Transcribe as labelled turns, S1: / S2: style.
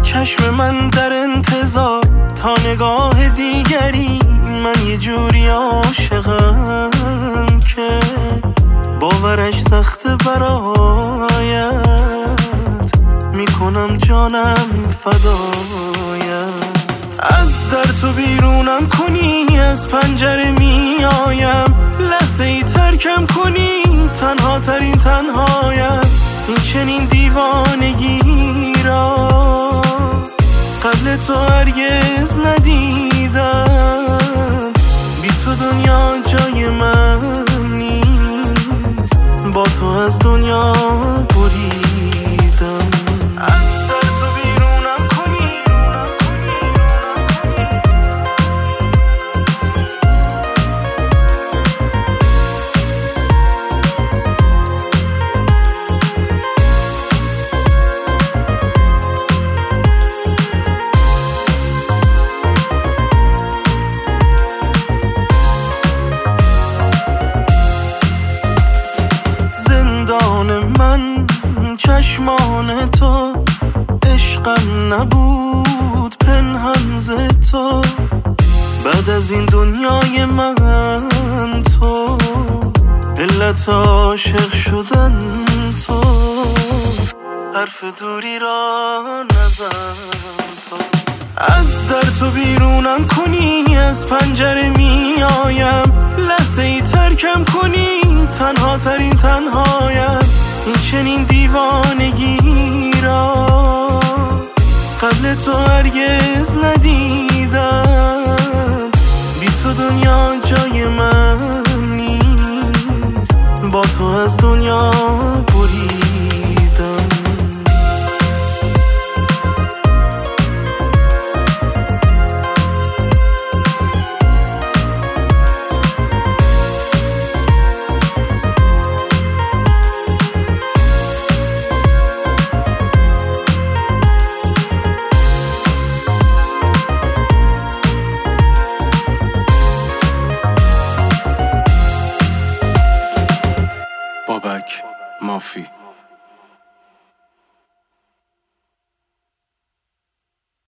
S1: چشم من در انتظار تا نگاه دیگری، من یه جوری عاشقم که باورش سخته برایت، میکنم جانم فدایت. از در تو بیرونم کنی، از پنجره میایم، لحظه ای ترکم کنی، تنها ترین تنهایم. این چنین دیوانگی را قبل تو هرگز ندیدم، بی تو دنیا جای من نیست، با تو از دنیا بریدم. از در تو بیرونم کنی، من چشمان تو، عشقم نبود پنهان ز تو، بعد از این دنیای من تو، علت عاشق شدن تو، حرف دوری را نزن تو. از در تو بیرونم کنی، از پنجره میایم، لحظه ای ترکم کنی، تنها ترین تنهایم. این چنین دیوانگی را قبل تو هرگز ندیدم، بی تو دنیا جای من نیست، با تو از دنیا